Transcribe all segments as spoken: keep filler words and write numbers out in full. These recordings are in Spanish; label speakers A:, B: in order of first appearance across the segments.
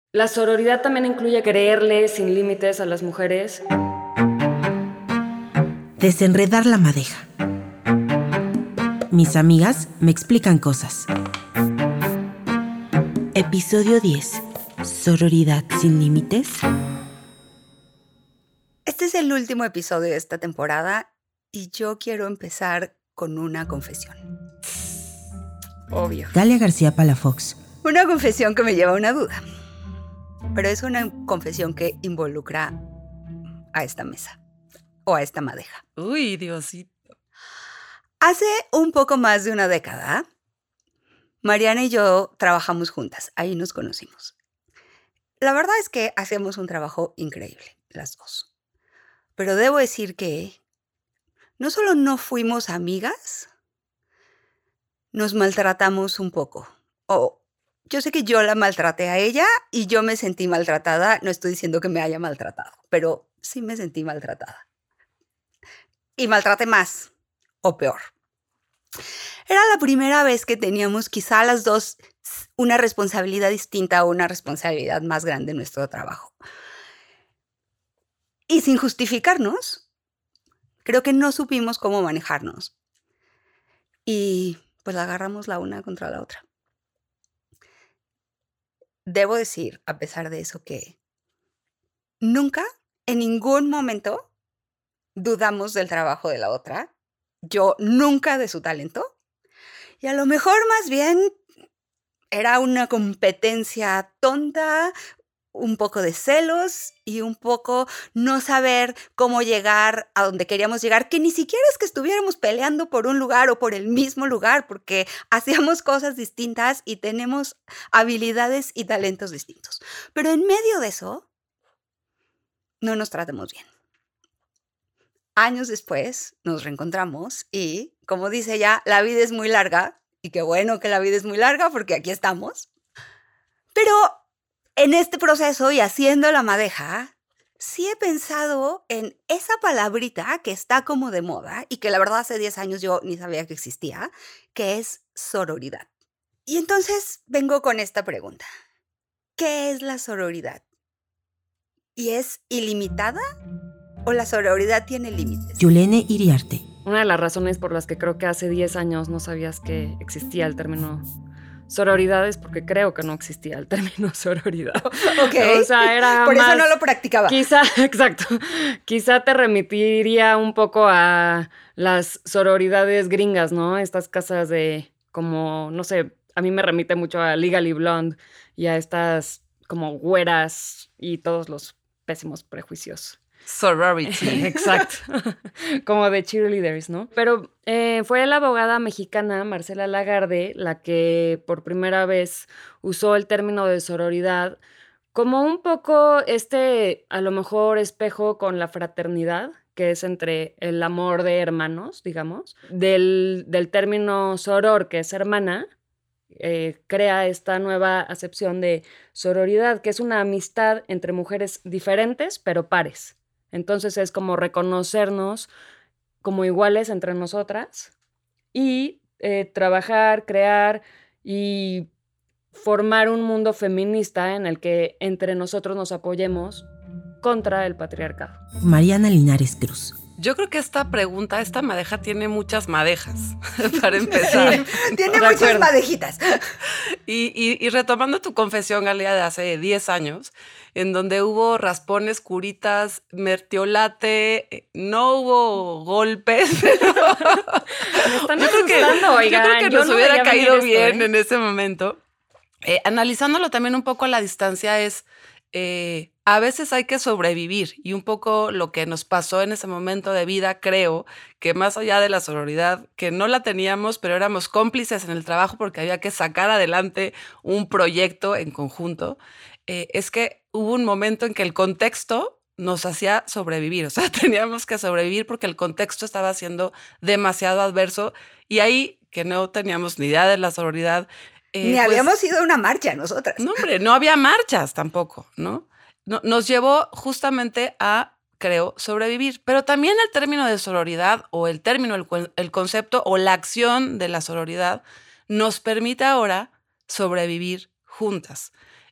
A: La sororidad también incluye creerle sin límites a las mujeres.
B: Desenredar la madeja. Mis amigas me explican cosas. Episodio diez. Sororidad sin límites.
C: Este es el último episodio de esta temporada y yo quiero empezar con una confesión. Obvio.
B: Galia García Palafox.
C: Una confesión que me lleva a una duda. Pero es una confesión que involucra a esta mesa o a esta madeja.
D: Uy, Diosito.
C: Hace un poco más de una década, Mariana y yo trabajamos juntas. Ahí nos conocimos. La verdad es que hacemos un trabajo increíble, las dos. Pero debo decir que no solo no fuimos amigas, nos maltratamos un poco. O yo sé que yo la maltraté a ella y yo me sentí maltratada. No estoy diciendo que me haya maltratado, pero sí me sentí maltratada. Y maltraté más o peor. Era la primera vez que teníamos quizá las dos una responsabilidad distinta o una responsabilidad más grande en nuestro trabajo. Y sin justificarnos, creo que no supimos cómo manejarnos. Y pues la agarramos la una contra la otra. Debo decir, a pesar de eso, que nunca, en ningún momento, dudamos del trabajo de la otra. Yo nunca de su talento. Y a lo mejor más bien era una competencia tonta, un poco de celos y un poco no saber cómo llegar a donde queríamos llegar, que ni siquiera es que estuviéramos peleando por un lugar o por el mismo lugar, porque hacíamos cosas distintas y tenemos habilidades y talentos distintos. Pero en medio de eso, no nos tratamos bien. Años después nos reencontramos y, como dice ella, la vida es muy larga, y qué bueno que la vida es muy larga porque aquí estamos. Pero en este proceso y haciendo la madeja, sí he pensado en esa palabrita que está como de moda y que la verdad hace diez años yo ni sabía que existía, que es sororidad. Y entonces vengo con esta pregunta. ¿Qué es la sororidad? ¿Y es ilimitada o la sororidad tiene límites?
B: Yulene Iriarte.
A: Una de las razones por las que creo que hace diez años no sabías que existía el término sororidad es porque creo que no existía el término sororidad.
C: Ok.
A: O sea, era
C: por
A: más,
C: eso no lo practicaba.
A: Quizá, exacto. Quizá te remitiría un poco a las sororidades gringas, ¿no? Estas casas de como, no sé, a mí me remite mucho a Legally Blonde y a estas como güeras y todos los pésimos prejuicios.
D: Sorority.
A: Exacto. Como de cheerleaders, ¿no? Pero eh, fue la abogada mexicana Marcela Lagarde la que por primera vez usó el término de sororidad como un poco este, a lo mejor, espejo con la fraternidad, que es entre el amor de hermanos, digamos. Del, del término soror, que es hermana, eh, crea esta nueva acepción de sororidad, que es una amistad entre mujeres diferentes, pero pares. Entonces es como reconocernos como iguales entre nosotras y eh, trabajar, crear y formar un mundo feminista en el que entre nosotros nos apoyemos contra el patriarcado.
B: Mariana Linares Cruz.
D: Yo creo que esta pregunta, esta madeja tiene muchas madejas, para empezar.
C: Sí, tiene muchas acuerdo. madejitas.
D: Y, y, y retomando tu confesión, Galia, de hace diez años, en donde hubo raspones, curitas, mertiolate, no hubo golpes. Pero
A: Me están
D: yo creo que,
A: oigan,
D: yo creo que
A: yo
D: nos
A: no
D: hubiera caído
A: esto,
D: bien
A: ¿eh?
D: en ese momento. Eh, analizándolo también un poco a la distancia es... Eh, a veces hay que sobrevivir y un poco lo que nos pasó en ese momento de vida, creo que más allá de la sororidad, que no la teníamos, pero éramos cómplices en el trabajo porque había que sacar adelante un proyecto en conjunto, eh, es que hubo un momento en que el contexto nos hacía sobrevivir, o sea, teníamos que sobrevivir porque el contexto estaba siendo demasiado adverso y ahí que no teníamos ni idea de la sororidad.
C: Eh, Ni pues, habíamos ido a una marcha nosotras.
D: No, hombre, no había marchas tampoco, ¿no? no nos llevó justamente a, creo, sobrevivir. Pero también el término de sororidad o el término, el, el concepto o la acción de la sororidad nos permite ahora sobrevivir juntas.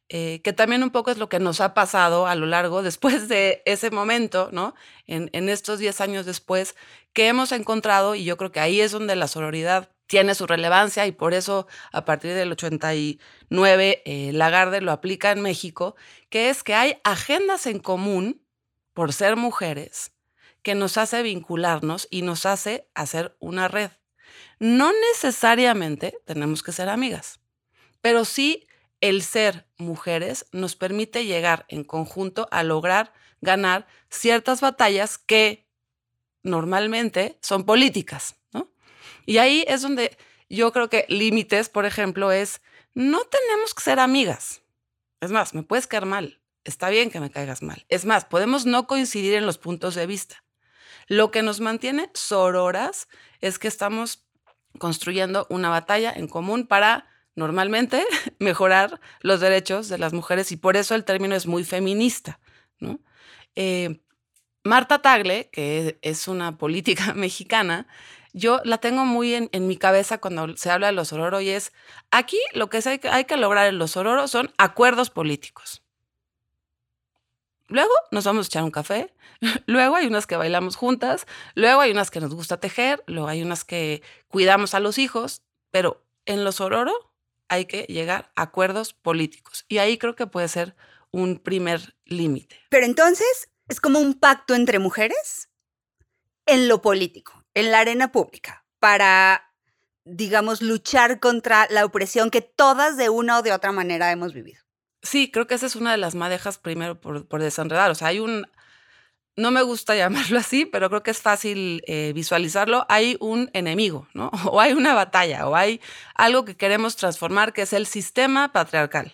D: eh, que también un poco es lo que nos ha pasado a lo largo, después de ese momento, ¿no? En, en estos diez años después, que hemos encontrado, y yo creo que ahí es donde la sororidad tiene su relevancia, y por eso a partir del ochenta y nueve eh, Lagarde lo aplica en México, que es que hay agendas en común por ser mujeres que nos hace vincularnos y nos hace hacer una red. No necesariamente tenemos que ser amigas, pero sí el ser mujeres nos permite llegar en conjunto a lograr ganar ciertas batallas que normalmente son políticas, ¿no? Y ahí es donde yo creo que límites, por ejemplo, es no tenemos que ser amigas. Es más, me puedes caer mal. Está bien que me caigas mal. Es más, podemos no coincidir en los puntos de vista. Lo que nos mantiene sororas es que estamos construyendo una batalla en común para normalmente mejorar los derechos de las mujeres, y por eso el término es muy feminista, ¿no? Eh, Marta Tagle, que es una política mexicana, yo la tengo muy en, en mi cabeza cuando se habla de los sororo, y es, aquí lo que hay que, hay que lograr en los sororo son acuerdos políticos. Luego nos vamos a echar un café, luego hay unas que bailamos juntas, luego hay unas que nos gusta tejer, luego hay unas que cuidamos a los hijos, pero en los sororo hay que llegar a acuerdos políticos. Y ahí creo que puede ser un primer límite.
C: Pero entonces es como un pacto entre mujeres en lo político, en la arena pública, para, digamos, luchar contra la opresión que todas de una o de otra manera hemos vivido.
D: Sí, creo que esa es una de las madejas primero por, por desenredar. O sea, hay un, no me gusta llamarlo así, pero creo que es fácil eh, visualizarlo. Hay un enemigo, ¿no? O hay una batalla, o hay algo que queremos transformar, que es el sistema patriarcal.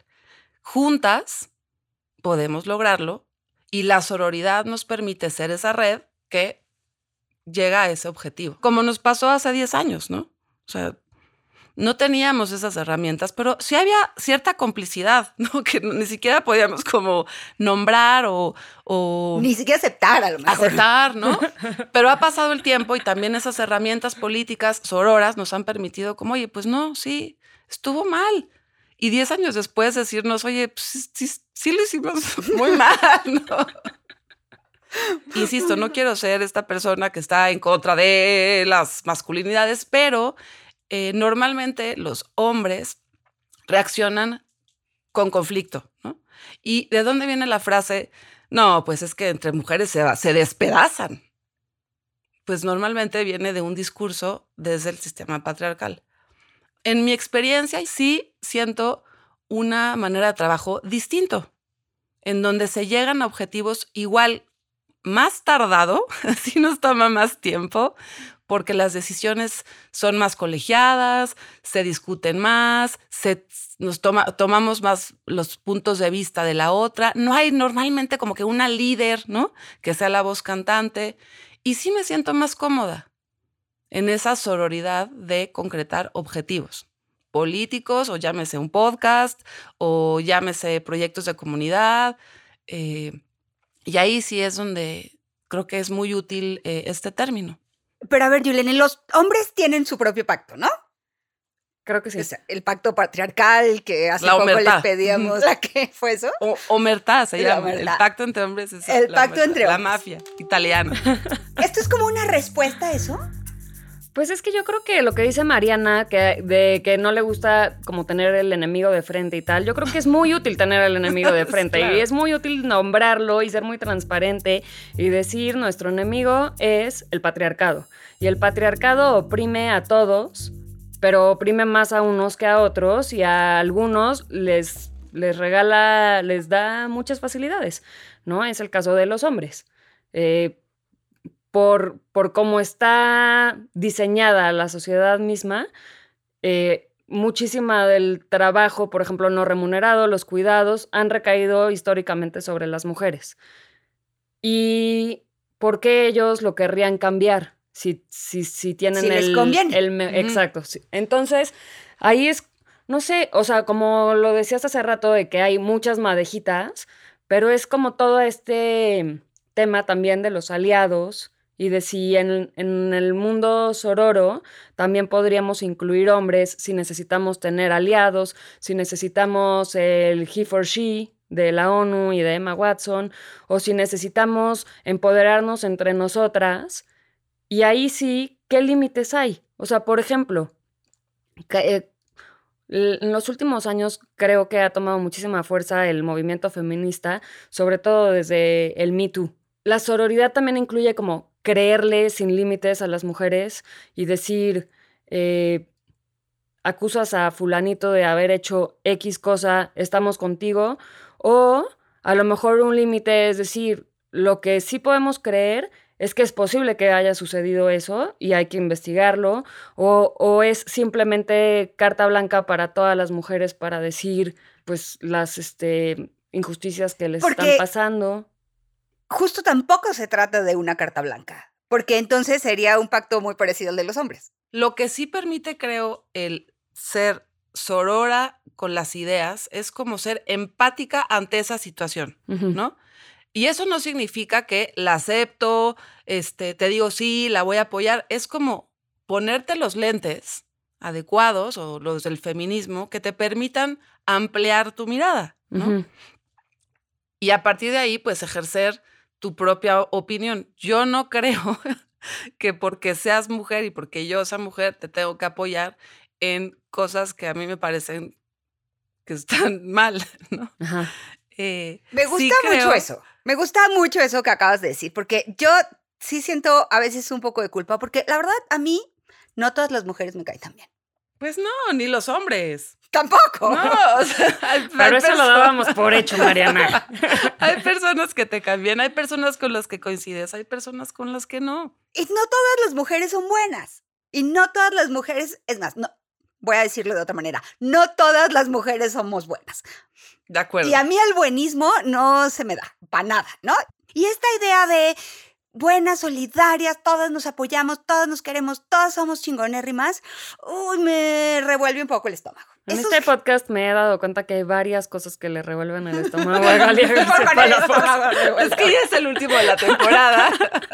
D: Juntas podemos lograrlo, y la sororidad nos permite ser esa red que llega a ese objetivo. Como nos pasó hace diez años, ¿no? O sea, no teníamos esas herramientas, pero sí había cierta complicidad, ¿no? Que ni siquiera podíamos como nombrar o... o
C: Ni siquiera aceptar, a lo mejor.
D: Aceptar, ¿no? Pero ha pasado el tiempo y también esas herramientas políticas sororas nos han permitido como, oye, pues no, sí, estuvo mal. Y diez años después decirnos, oye, pues sí, sí lo hicimos muy mal, ¿no? Insisto, no quiero ser esta persona que está en contra de las masculinidades, pero... Eh, normalmente los hombres reaccionan con conflicto, ¿no? ¿Y de dónde viene la frase? No, pues es que entre mujeres se, va, se despedazan. Pues normalmente viene de un discurso desde el sistema patriarcal. En mi experiencia sí siento una manera de trabajo distinto, en donde se llegan a objetivos igual más tardado, así nos toma más tiempo, porque las decisiones son más colegiadas, se discuten más, se, nos toma, tomamos más los puntos de vista de la otra. No hay normalmente como que una líder, ¿no? Que sea la voz cantante. Y sí me siento más cómoda en esa sororidad de concretar objetivos políticos, o llámese un podcast, o llámese proyectos de comunidad. Eh, y ahí sí es donde creo que es muy útil eh, este término.
C: Pero a ver, Yulene, los hombres tienen su propio pacto, ¿no?
A: Creo que sí.
C: Es el pacto patriarcal que hace
D: La
C: poco
D: omertá.
C: les pedíamos. ¿La qué fue eso?
D: O, omertá se
C: La
D: llama.
C: omertá.
D: El pacto entre hombres es
C: El
D: la
C: pacto
D: omertá,
C: entre
D: la
C: hombres.
D: mafia italiana.
C: ¿Esto es como una respuesta a eso?
A: Pues es que yo creo que lo que dice Mariana, que de que no le gusta como tener el enemigo de frente y tal, yo creo que es muy útil tener el enemigo de frente.
D: Claro.
A: Y es muy útil nombrarlo y ser muy transparente y decir nuestro enemigo es el patriarcado. Y el patriarcado oprime a todos, pero oprime más a unos que a otros, y a algunos les, les regala, les da muchas facilidades, ¿no? Es el caso de los hombres. Eh, Por, por cómo está diseñada la sociedad misma, eh, muchísima del trabajo, por ejemplo, no remunerado, los cuidados, han recaído históricamente sobre las mujeres. ¿Y por qué ellos lo querrían cambiar? Si, si, si tienen
C: Si les
A: el...
C: conviene.
A: el me-
D: Ujú.
A: Exacto. Sí. Entonces, ahí es, no sé, o sea, como lo decías hace rato, de que hay muchas madejitas, pero es como todo este tema también de los aliados y de si en, en el mundo sororo también podríamos incluir hombres, si necesitamos tener aliados, si necesitamos el he for she de la ONU y de Emma Watson, o si necesitamos empoderarnos entre nosotras. Y ahí sí, ¿qué límites hay? O sea, por ejemplo, que, eh, en los últimos años creo que ha tomado muchísima fuerza el movimiento feminista, sobre todo desde el Me Too. La sororidad también incluye como creerle sin límites a las mujeres y decir, eh, acusas a fulanito de haber hecho X cosa, estamos contigo, o a lo mejor un límite es decir, lo que sí podemos creer es que es posible que haya sucedido eso y hay que investigarlo, o, o es simplemente carta blanca para todas las mujeres para decir, pues, las este, injusticias que les
C: Porque
A: están pasando.
C: Justo tampoco se trata de una carta blanca, porque entonces sería un pacto muy parecido al de los hombres.
D: Lo que sí permite, creo, el ser sorora con las ideas es como ser empática ante esa situación,
A: Ujú.
D: ¿no? Y eso no significa que la acepto, este, te digo sí, la voy a apoyar. Es como ponerte los lentes adecuados o los del feminismo que te permitan ampliar tu mirada, ¿no?
A: Ujú.
D: Y a partir de ahí, pues ejercer tu propia opinión. Yo no creo que porque seas mujer y porque yo sea mujer te tengo que apoyar en cosas que a mí me parecen que están mal, ¿no?
A: Ajá.
D: Eh,
C: Me gusta
D: sí
C: mucho
D: creo,
C: eso. Me gusta mucho eso que acabas de decir, porque yo sí siento a veces un poco de culpa, porque la verdad a mí no todas las mujeres me caen tan bien.
D: pues no, ni los hombres.
C: Tampoco.
D: No, o sea, hay,
A: Pero
D: hay
A: eso lo
D: perso-
A: dábamos por hecho, Mariana.
D: hay personas que te caen bien, hay personas con las que coincides, hay personas con las que no.
C: Y no todas las mujeres son buenas. Y no todas las mujeres, es más, no, voy a decirlo de otra manera, no todas las mujeres somos buenas.
D: De acuerdo.
C: Y a mí el buenismo no se me da, para nada, ¿no? Y esta idea de buenas, solidarias, todas nos apoyamos, todas nos queremos, todas somos chingonérrimas, uy, me revuelve un poco el estómago.
A: En
C: Eso
A: este
C: es-
A: podcast me he dado cuenta que hay varias cosas que le revuelven el estómago a Galia
C: Con
A: García
C: el
A: Palafox.
C: estómago
D: Es
C: revuelto.
D: que ya es el último de la temporada.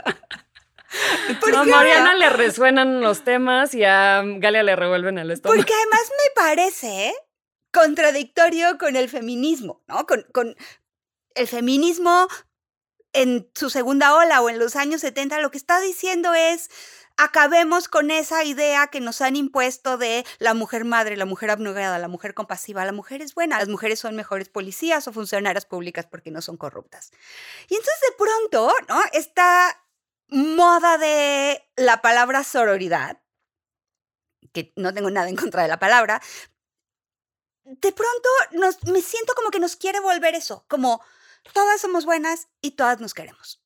C: ¿Por
A: A
C: qué?
A: Mariana le resuenan los temas y a Galia le revuelven el estómago.
C: Porque además me parece contradictorio con el feminismo, ¿no? Con, con el feminismo en su segunda ola o en los años setenta, lo que está diciendo es acabemos con esa idea que nos han impuesto de la mujer madre, la mujer abnegada, la mujer compasiva. La mujer es buena, las mujeres son mejores policías o funcionarias públicas porque no son corruptas. Y entonces de pronto, ¿no? Esta moda de la palabra sororidad, que no tengo nada en contra de la palabra, de pronto nos, me siento como que nos quiere volver eso, como todas somos buenas y todas nos queremos.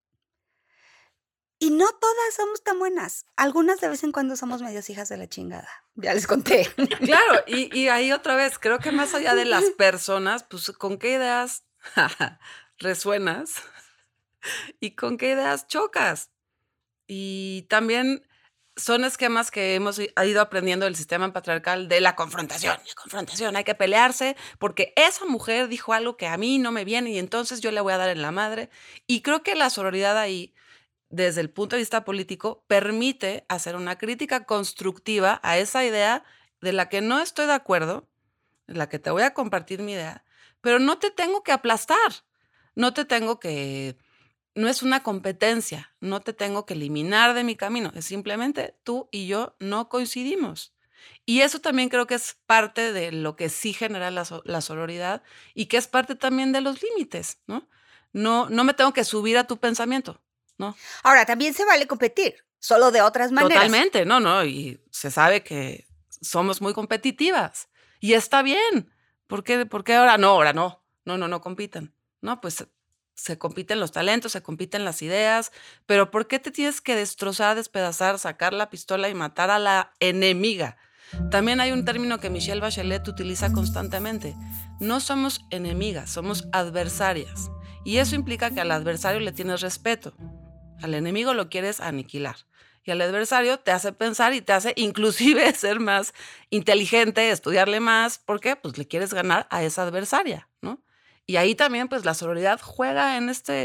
C: Y no todas somos tan buenas. Algunas de vez en cuando somos medias hijas de la chingada. Ya les conté.
D: Claro, y, y ahí otra vez, creo que más allá de las personas, pues con qué ideas resuenas y con qué ideas chocas. Y también son esquemas que hemos i- ido aprendiendo del sistema patriarcal de la confrontación. La confrontación, hay que pelearse porque esa mujer dijo algo que a mí no me viene y entonces yo le voy a dar en la madre. Y creo que la sororidad ahí, desde el punto de vista político, permite hacer una crítica constructiva a esa idea de la que no estoy de acuerdo, en la que te voy a compartir mi idea, pero no te tengo que aplastar, no te tengo que, no es una competencia, no te tengo que eliminar de mi camino, es simplemente tú y yo no coincidimos. Y eso también creo que es parte de lo que sí genera la, so- la sororidad y que es parte también de los límites, ¿no? No, no me tengo que subir a tu pensamiento, ¿no?
C: Ahora, también se vale competir, solo de otras maneras.
D: Totalmente, no, no, y se sabe que somos muy competitivas y está bien. ¿Por qué, por qué ahora no? Ahora no, no, no, no compitan. No, pues se compiten los talentos, se compiten las ideas, pero ¿por qué te tienes que destrozar, despedazar, sacar la pistola y matar a la enemiga? También hay un término que Michelle Bachelet utiliza constantemente. No somos enemigas, somos adversarias. Y eso implica que al adversario le tienes respeto. Al enemigo lo quieres aniquilar. Y al adversario te hace pensar y te hace inclusive ser más inteligente, estudiarle más. ¿Por qué? Pues le quieres ganar a esa adversaria, ¿no? Y ahí también pues la sororidad juega en este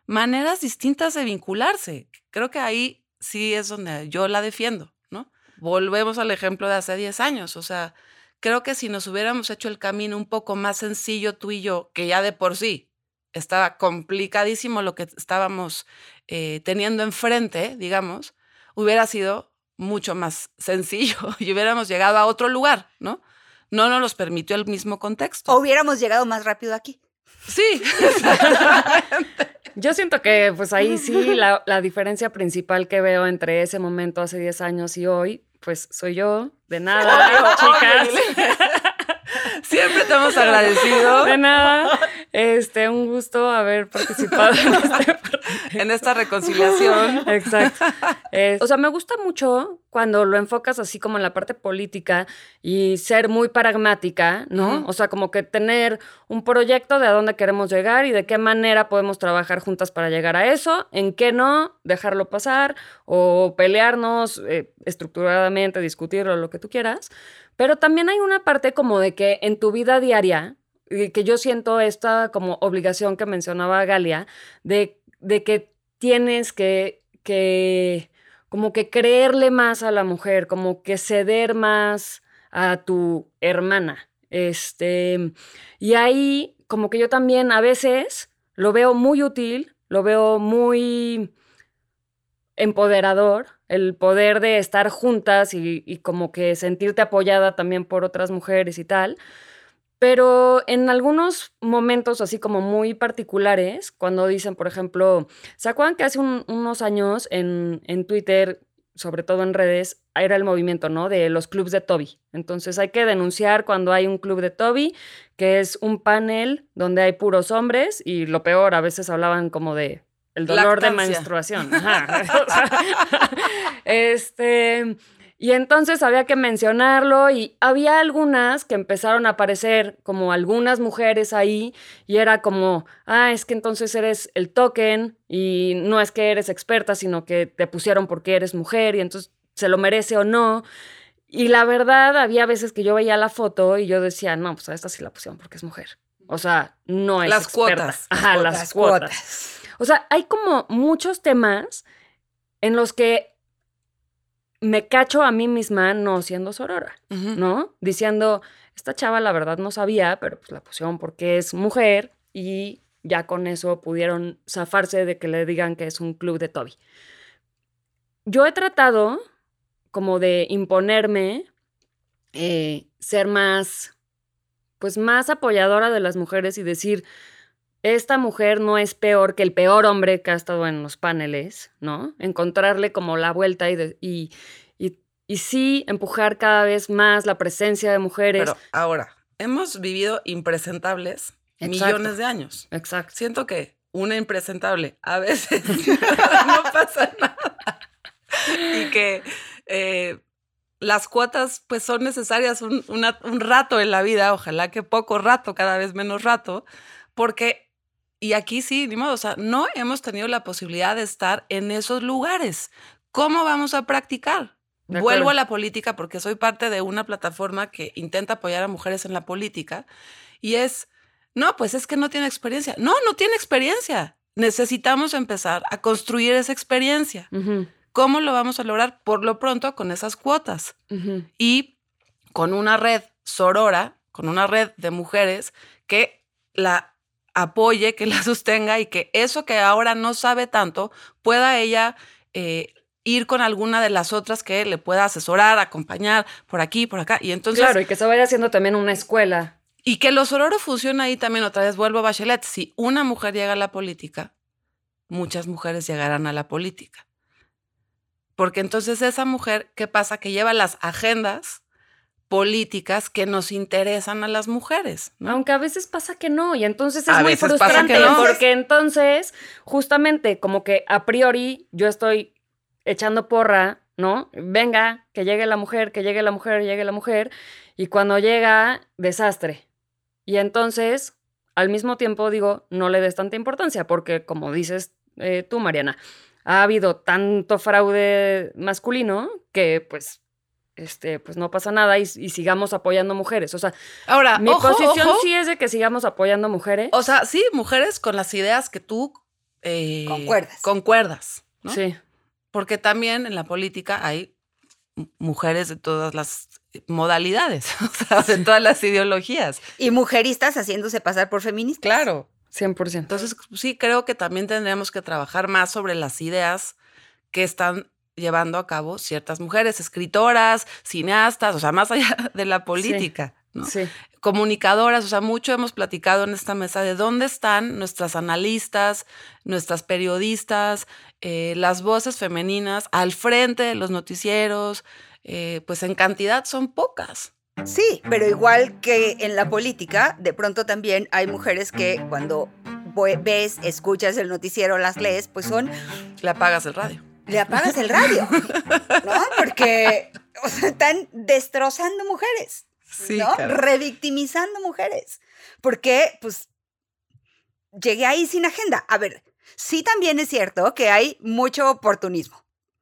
D: maneras distintas de vincularse. Creo que ahí sí es donde yo la defiendo, ¿no? Volvemos al ejemplo de hace diez años, o sea, creo que si nos hubiéramos hecho el camino un poco más sencillo tú y yo, que ya de por sí estaba complicadísimo lo que estábamos eh, teniendo enfrente, digamos, hubiera sido mucho más sencillo y hubiéramos llegado a otro lugar, ¿no? No nos los permitió el mismo contexto.
C: O hubiéramos llegado más rápido aquí.
D: Sí.
A: Yo siento que pues ahí sí la, la diferencia principal que veo entre ese momento hace diez años y hoy, pues soy yo, de nada, chicas.
D: Siempre te hemos agradecido.
A: De nada. Este, un gusto haber participado en, este
D: en esta reconciliación.
A: Exacto. Eh, o sea, me gusta mucho cuando lo enfocas así como en la parte política y ser muy pragmática, ¿no? Uh-huh. O sea, como que tener un proyecto de a dónde queremos llegar y de qué manera podemos trabajar juntas para llegar a eso, en qué no, dejarlo pasar o pelearnos eh, estructuradamente, discutirlo, lo que tú quieras. Pero también hay una parte como de que en tu vida diaria, que yo siento esta como obligación que mencionaba Galia, de, de que tienes que, que como que creerle más a la mujer, como que ceder más a tu hermana. Este, y ahí como que yo también a veces lo veo muy útil, lo veo muy empoderador, el poder de estar juntas y, y como que sentirte apoyada también por otras mujeres y tal. Pero en algunos momentos así como muy particulares, cuando dicen, por ejemplo, ¿se acuerdan que hace un, unos años en, en Twitter, sobre todo en redes, era el movimiento, ¿no? De los clubs de Toby. Entonces hay que denunciar cuando hay un club de Toby, que es un panel donde hay puros hombres y lo peor, a veces hablaban como de el dolor Lactancia. de menstruación. Ajá. este... Y entonces había que mencionarlo y había algunas que empezaron a aparecer como algunas mujeres ahí y era como, ah, es que entonces eres el token y no es que eres experta, sino que te pusieron porque eres mujer y entonces se lo merece o no. Y la verdad, había veces que yo veía la foto y yo decía, no, pues a esta sí la pusieron porque es mujer. O sea, no es
D: las
A: experta.
D: Cuotas.
A: Ajá, las, las cuotas. cuotas. O sea, hay como muchos temas en los que me cacho a mí misma no siendo sorora, uh-huh. ¿no? Diciendo, esta chava la verdad no sabía, pero pues la pusieron porque es mujer y ya con eso pudieron zafarse de que le digan que es un club de Toby. Yo he tratado como de imponerme, eh, ser más, pues más apoyadora de las mujeres y decir, esta mujer no es peor que el peor hombre que ha estado en los paneles, ¿no? Encontrarle como la vuelta y, de, y, y, y sí empujar cada vez más la presencia de mujeres.
D: Pero ahora, hemos vivido impresentables Exacto. millones de años.
A: Exacto.
D: Siento que una impresentable a veces no pasa nada. Y que eh, las cuotas pues son necesarias un, una, un rato en la vida, ojalá que poco rato, cada vez menos rato, porque... Y aquí sí, ni modo, o sea, no hemos tenido la posibilidad de estar en esos lugares. ¿Cómo vamos a practicar? Vuelvo a la política porque soy parte de una plataforma que intenta apoyar a mujeres en la política y es, no, pues es que no tiene experiencia. No, no tiene experiencia. Necesitamos empezar a construir esa experiencia. Uh-huh. ¿Cómo lo vamos a lograr? Por lo pronto con esas cuotas uh-huh. y con una red sorora, con una red de mujeres que la apoye, que la sostenga y que eso que ahora no sabe tanto pueda ella eh, ir con alguna de las otras que le pueda asesorar, acompañar por aquí, por acá. Y entonces,
A: claro, y que se vaya haciendo también una escuela.
D: Y que lo sororo funciona ahí también. Otra vez vuelvo a Bachelet. Si una mujer llega a la política, muchas mujeres llegarán a la política. Porque entonces esa mujer, ¿qué pasa? Que lleva las agendas políticas que nos interesan a las mujeres, ¿no?
A: Aunque a veces pasa que no, y entonces es
D: a
A: muy frustrante, no. Porque entonces, justamente, como que a priori yo estoy echando porra, ¿no? Venga, que llegue la mujer, que llegue la mujer, llegue la mujer, y cuando llega, desastre. Y entonces, al mismo tiempo digo, no le des tanta importancia, porque como dices eh, tú, Mariana, ha habido tanto fraude masculino que, pues, Este, pues no pasa nada y, y sigamos apoyando mujeres. O sea,
D: ahora,
A: mi
D: ojo,
A: posición
D: ojo.
A: sí es de que sigamos apoyando mujeres.
D: O sea, sí, mujeres con las ideas que tú eh,
C: Concuerdas.
D: concuerdas, ¿no?
A: Sí.
D: Porque también en la política hay mujeres de todas las modalidades, o sea, de todas las ideologías.
C: Y mujeristas haciéndose pasar por feministas.
D: Claro.
A: cien por ciento.
D: Entonces, sí, creo que también tendríamos que trabajar más sobre las ideas que están llevando a cabo ciertas mujeres, escritoras, cineastas, o sea, más allá de la política, ¿no?
A: Sí.
D: Comunicadoras, o sea, mucho hemos platicado en esta mesa de dónde están nuestras analistas, nuestras periodistas, eh, las voces femeninas al frente de los noticieros, eh, pues en cantidad son pocas.
C: Sí, pero igual que en la política, de pronto también hay mujeres que cuando ves, escuchas el noticiero, las lees, pues son...
D: Le apagas el radio.
C: Le apagas el radio, ¿no? Porque o sea, están destrozando mujeres,
D: Sí,
C: ¿no?
D: claro.
C: Revictimizando mujeres. Porque, pues, llegué ahí sin agenda. A ver, sí también es cierto que hay mucho oportunismo.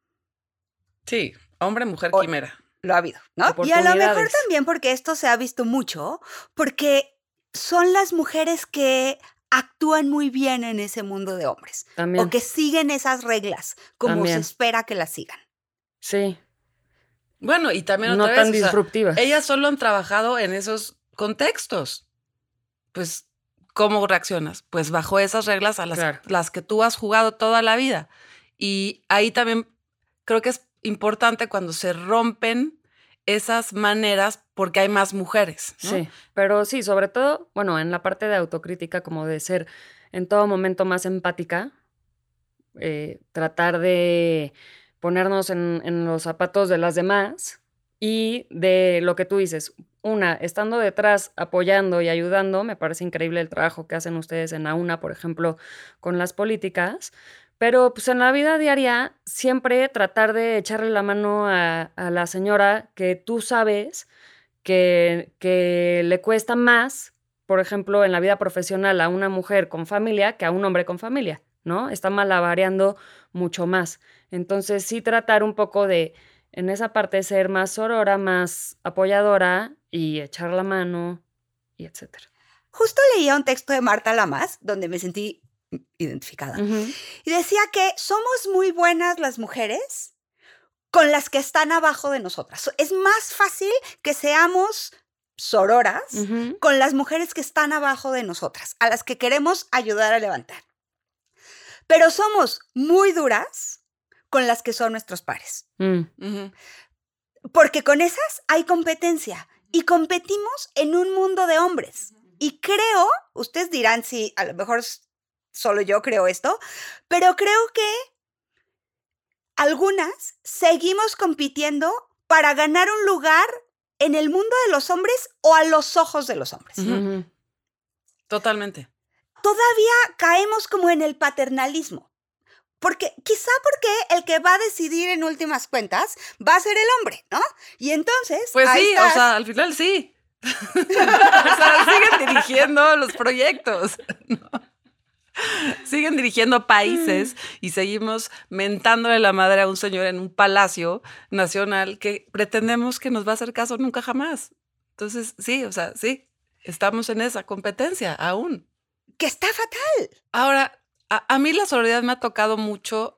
D: Sí, hombre, mujer,
C: O-
D: quimera.
C: Lo ha habido, ¿no? Y a lo mejor
A: Oportunidades.
C: también porque esto se ha visto mucho, porque son las mujeres que actúan muy bien en ese mundo de hombres.
A: También.
C: O que siguen esas reglas como
A: También.
C: se espera que las sigan.
A: Sí.
D: Bueno, y también
A: No
D: otra
A: tan
D: vez, o sea,
A: disruptivas.
D: ellas solo han trabajado en esos contextos. Pues, ¿cómo reaccionas? Pues bajo esas reglas a las,
A: Claro.
D: las que tú has jugado toda la vida. Y ahí también creo que es importante cuando se rompen esas maneras porque hay más mujeres, ¿no?
A: Sí, pero sí, sobre todo, bueno, en la parte de autocrítica, como de ser en todo momento más empática, eh, tratar de ponernos en, en los zapatos de las demás y de lo que tú dices, una, estando detrás, apoyando y ayudando, me parece increíble el trabajo que hacen ustedes en AUNA, por ejemplo, con las políticas, pero pues en la vida diaria siempre tratar de echarle la mano a, a la señora que tú sabes que, que le cuesta más, por ejemplo, en la vida profesional a una mujer con familia que a un hombre con familia, ¿no? Está malabareando mucho más. Entonces, sí tratar un poco de, en esa parte, ser más sorora, más apoyadora y echar la mano y etcétera.
C: Justo leía un texto de Marta Lamas donde me sentí identificada.
A: Ujú.
C: Y decía que somos muy buenas las mujeres con las que están abajo de nosotras. Es más fácil que seamos sororas
A: Ujú.
C: con las mujeres que están abajo de nosotras, a las que queremos ayudar a levantar. Pero somos muy duras con las que son nuestros pares.
A: Mm.
D: Ujú.
C: Porque con esas hay competencia y competimos en un mundo de hombres. Y creo, ustedes dirán si a lo mejor s- solo yo creo esto, pero creo que algunas seguimos compitiendo para ganar un lugar en el mundo de los hombres o a los ojos de los hombres.
D: Ujú.
A: Ujú.
D: Totalmente.
C: Todavía caemos como en el paternalismo. Porque, quizá porque el que va a decidir en últimas cuentas va a ser el hombre, ¿no? Y entonces,
D: Pues
C: ahí
D: sí,
C: estás.
D: o sea, al final sí. O sea, siguen dirigiendo los proyectos, ¿no? Siguen dirigiendo países y seguimos mentándole la madre a un señor en un palacio nacional que pretendemos que nos va a hacer caso nunca jamás. Entonces, sí, o sea, sí, estamos en esa competencia aún.
C: Que está fatal.
D: Ahora, a, a mí la sororidad me ha tocado mucho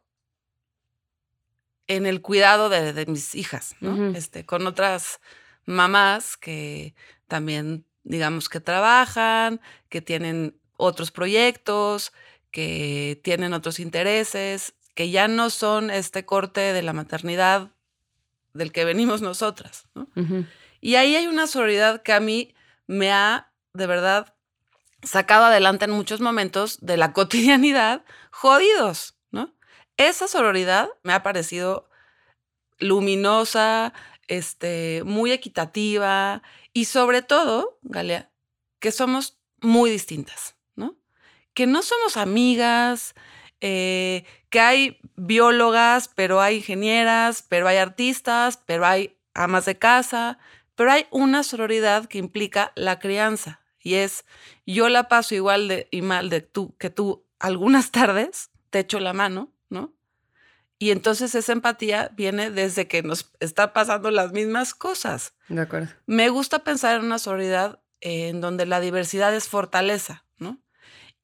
D: en el cuidado de, de mis hijas, ¿no?
A: Ujú.
D: Este, con otras mamás que también, digamos, que trabajan, que tienen otros proyectos, que tienen otros intereses, que ya no son este corte de la maternidad del que venimos nosotras, ¿no?
A: Ujú.
D: Y ahí hay una sororidad que a mí me ha, de verdad, sacado adelante en muchos momentos de la cotidianidad jodidos, ¿no? Esa sororidad me ha parecido luminosa, este, muy equitativa y sobre todo, Galia, que somos muy distintas, ¿no? Que no somos amigas, eh, que hay biólogas, pero hay ingenieras, pero hay artistas, pero hay amas de casa, pero hay una sororidad que implica la crianza y es yo la paso igual de y mal de tú que tú algunas tardes, te echo la mano, ¿no? Y entonces esa empatía viene desde que nos está pasando las mismas cosas.
A: De acuerdo.
D: Me gusta pensar en una sororidad eh, en donde la diversidad es fortaleza, ¿no?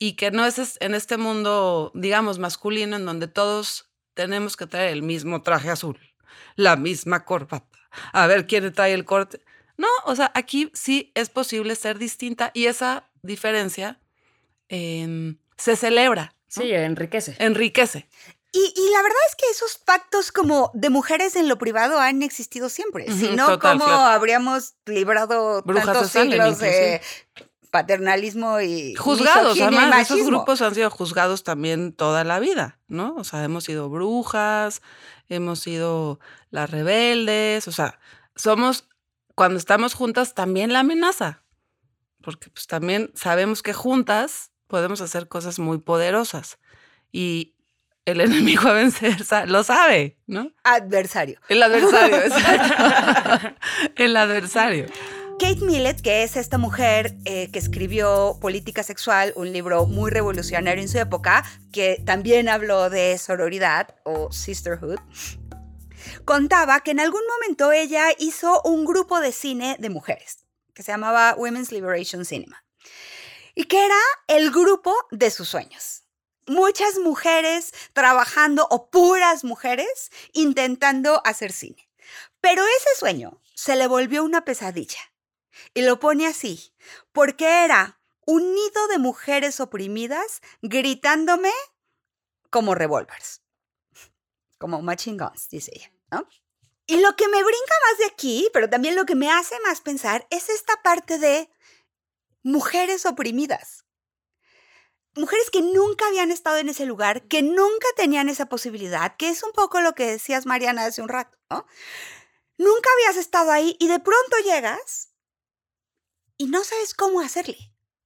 D: y que no es en este mundo, digamos, masculino, en donde todos tenemos que traer el mismo traje azul, la misma corbata, a ver quién trae el corte. No, o sea, aquí sí es posible ser distinta y esa diferencia eh, se celebra, ¿no?
A: Sí, enriquece.
D: Enriquece.
C: Y, y la verdad es que esos pactos como de mujeres en lo privado han existido siempre.
D: Ujú,
C: Si no,
D: total,
C: ¿cómo
D: claro.
C: habríamos librado
D: Brujas
C: tantos
D: de Salem,
C: siglos de
D: inclusive.
C: paternalismo y
D: Juzgados,
C: misoginia y
D: además, esos
C: machismo?
D: grupos han sido juzgados también toda la vida, ¿no? O sea, hemos sido brujas, hemos sido las rebeldes, o sea, somos, cuando estamos juntas, también la amenaza, porque pues también sabemos que juntas podemos hacer cosas muy poderosas y el enemigo a vencer sa- lo sabe, ¿no?
C: Adversario.
D: El adversario, exacto. El adversario.
C: Kate Millett, que es esta mujer eh, que escribió Política Sexual, un libro muy revolucionario en su época, que también habló de sororidad o sisterhood, contaba que en algún momento ella hizo un grupo de cine de mujeres, que se llamaba Women's Liberation Cinema, y que era el grupo de sus sueños. Muchas mujeres trabajando, o puras mujeres, intentando hacer cine. Pero ese sueño se le volvió una pesadilla. Y lo pone así, porque era un nido de mujeres oprimidas gritándome como revólveres, como machine guns, dice ella, ¿no? Y lo que me brinca más de aquí, pero también lo que me hace más pensar, es esta parte de mujeres oprimidas. Mujeres que nunca habían estado en ese lugar, que nunca tenían esa posibilidad, que es un poco lo que decías, Mariana, hace un rato, ¿no? Nunca habías estado ahí y de pronto llegas y no sabes cómo hacerle.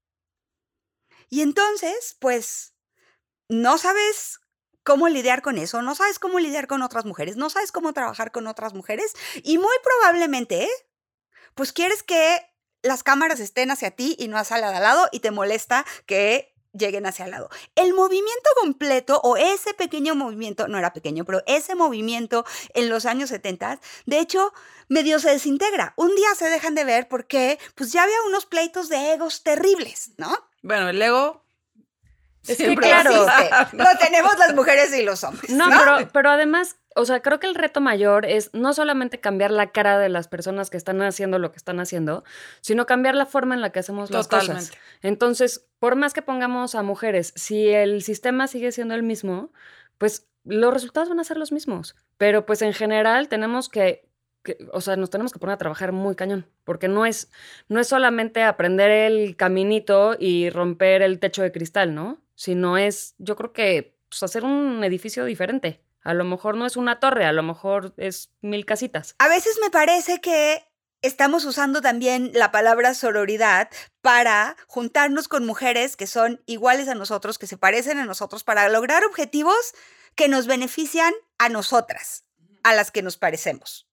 C: Y entonces, pues, no sabes cómo lidiar con eso, no sabes cómo lidiar con otras mujeres, no sabes cómo trabajar con otras mujeres y muy probablemente, pues, quieres que las cámaras estén hacia ti y no hacia la de al lado y te molesta que lleguen hacia el lado. El movimiento completo, o ese pequeño movimiento, no era pequeño, pero ese movimiento en los años setenta, de hecho, medio se desintegra. Un día se dejan de ver porque pues ya había unos pleitos de egos terribles, ¿no?
D: Bueno, el ego
A: Es que
D: siempre
A: claro.
D: existe.
C: Lo tenemos las mujeres y los hombres,
A: No,
C: ¿no?
A: pero, pero además, o sea, creo que el reto mayor es no solamente cambiar la cara de las personas que están haciendo lo que están haciendo, sino cambiar la forma en la que hacemos las cosas.
D: Totalmente.
A: Entonces, por más que pongamos a mujeres, si el sistema sigue siendo el mismo, pues los resultados van a ser los mismos. Pero pues en general tenemos que, que o sea, nos tenemos que poner a trabajar muy cañón, porque no es, no es solamente aprender el caminito y romper el techo de cristal, ¿no? Sino es, yo creo que pues, hacer un edificio diferente. A lo mejor no es una torre, a lo mejor es mil casitas.
C: A veces me parece que estamos usando también la palabra sororidad para juntarnos con mujeres que son iguales a nosotros, que se parecen a nosotros, para lograr objetivos que nos benefician a nosotras, a las que nos parecemos.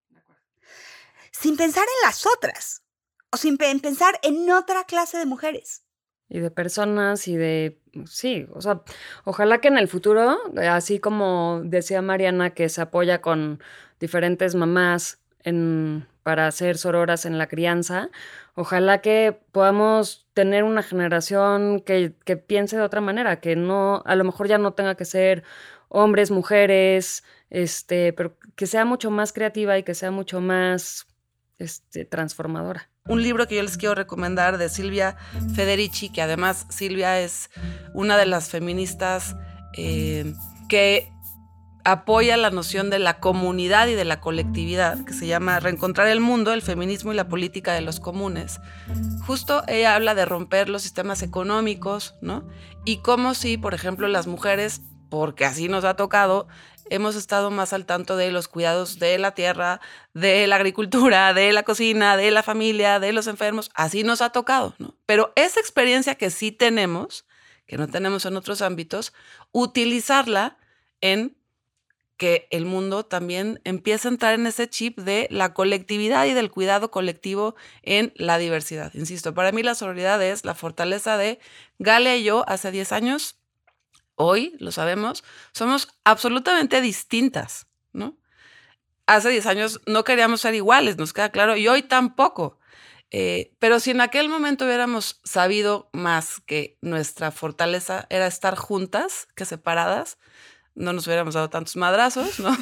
C: Sin pensar en las otras, o sin pe- pensar en otra clase de mujeres.
A: Y de personas y de, sí, o sea, ojalá que en el futuro, así como decía Mariana, que se apoya con diferentes mamás en, para hacer sororas en la crianza, ojalá que podamos tener una generación que, que piense de otra manera, que no, a lo mejor ya no tenga que ser hombres, mujeres, este, pero que sea mucho más creativa y que sea mucho más este, transformadora.
D: Un libro que yo les quiero recomendar de Silvia Federici, que además Silvia es una de las feministas eh, que apoya la noción de la comunidad y de la colectividad, que se llama Reencontrar el mundo, el feminismo y la política de los comunes. Justo ella habla de romper los sistemas económicos, ¿no? Y cómo si, por ejemplo, las mujeres, porque así nos ha tocado, hemos estado más al tanto de los cuidados de la tierra, de la agricultura, de la cocina, de la familia, de los enfermos. Así nos ha tocado, ¿no? Pero esa experiencia que sí tenemos, que no tenemos en otros ámbitos, utilizarla en que el mundo también empiece a entrar en ese chip de la colectividad y del cuidado colectivo en la diversidad. Insisto, para mí la sororidad es la fortaleza de Galia y yo hace diez años. Hoy, lo sabemos, somos absolutamente distintas, ¿no? Hace diez años no queríamos ser iguales, nos queda claro, y hoy tampoco. Eh, pero si en aquel momento hubiéramos sabido más que nuestra fortaleza era estar juntas que separadas, no nos hubiéramos dado tantos madrazos, ¿no?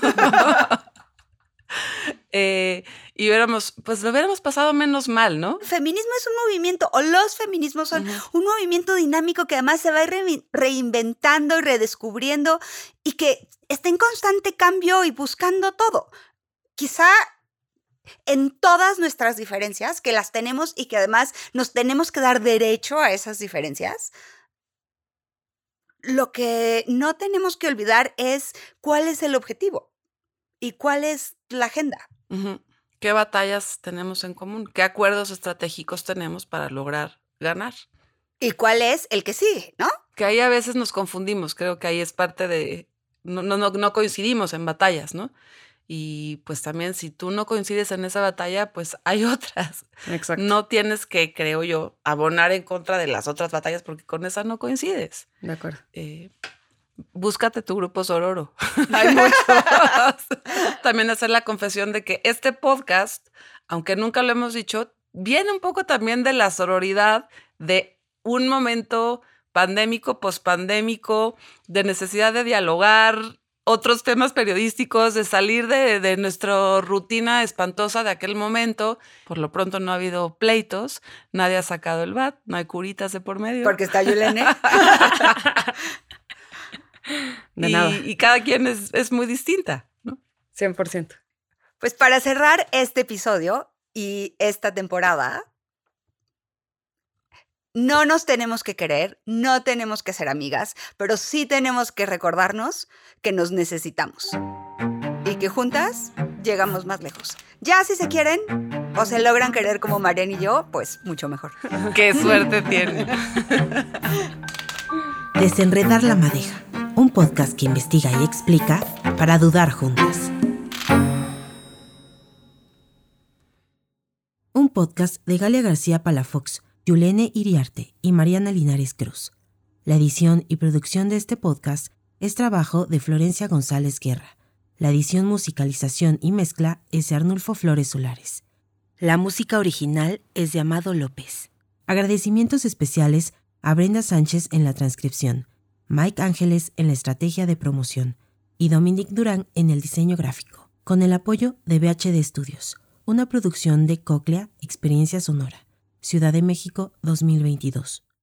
D: eh, y hubiéramos, pues lo hubiéramos pasado menos mal, ¿no?
C: El feminismo es un movimiento, o los feminismos son
D: Uh-huh.
C: un movimiento dinámico que además se va a ir re- reinventando y redescubriendo y que está en constante cambio y buscando todo. Quizá en todas nuestras diferencias, que las tenemos y que además nos tenemos que dar derecho a esas diferencias, lo que no tenemos que olvidar es cuál es el objetivo y cuál es la agenda.
D: Uh-huh. ¿Qué batallas tenemos en común? ¿Qué acuerdos estratégicos tenemos para lograr ganar?
C: ¿Y cuál es el que sigue, no?
D: Que ahí a veces nos confundimos, creo que ahí es parte de... No, no, no, no coincidimos en batallas, ¿no? Y pues también si tú no coincides en esa batalla, pues hay otras.
A: Exacto.
D: No tienes que, creo yo, abonar en contra de las otras batallas porque con esa no coincides.
A: De acuerdo.
D: Eh, búscate tu grupo sororo. Hay muchos. También hacer la confesión de que este podcast, aunque nunca lo hemos dicho, viene un poco también de la sororidad, de un momento pandémico, pospandémico, de necesidad de dialogar otros temas periodísticos, de salir de, de nuestra rutina espantosa de aquel momento. Por lo pronto no ha habido pleitos, nadie ha sacado el bat, no hay curitas de por medio.
C: Porque está Yulene.
A: De
D: y,
A: nada.
D: y cada quien es, es muy distinta, ¿no?
A: cien por ciento.
C: Pues para cerrar este episodio y esta temporada, no nos tenemos que querer, no tenemos que ser amigas, pero sí tenemos que recordarnos que nos necesitamos y que juntas llegamos más lejos. Ya si se quieren o se logran querer como Marian y yo, pues mucho mejor.
D: ¡Qué suerte tienen!
B: Desenredar la madeja, un podcast que investiga y explica para dudar juntas. Un podcast de Galia García Palafox, Yulene Iriarte y Mariana Linares Cruz. La edición y producción de este podcast es trabajo de Florencia González Guerra. La edición, musicalización y mezcla es de Arnulfo Flores Solares. La música original es de Amado López. Agradecimientos especiales a Brenda Sánchez en la transcripción, Mike Ángeles en la estrategia de promoción y Dominic Durán en el diseño gráfico, con el apoyo de B H D Studios, una producción de Cóclea Experiencia Sonora, Ciudad de México dos mil veintidós.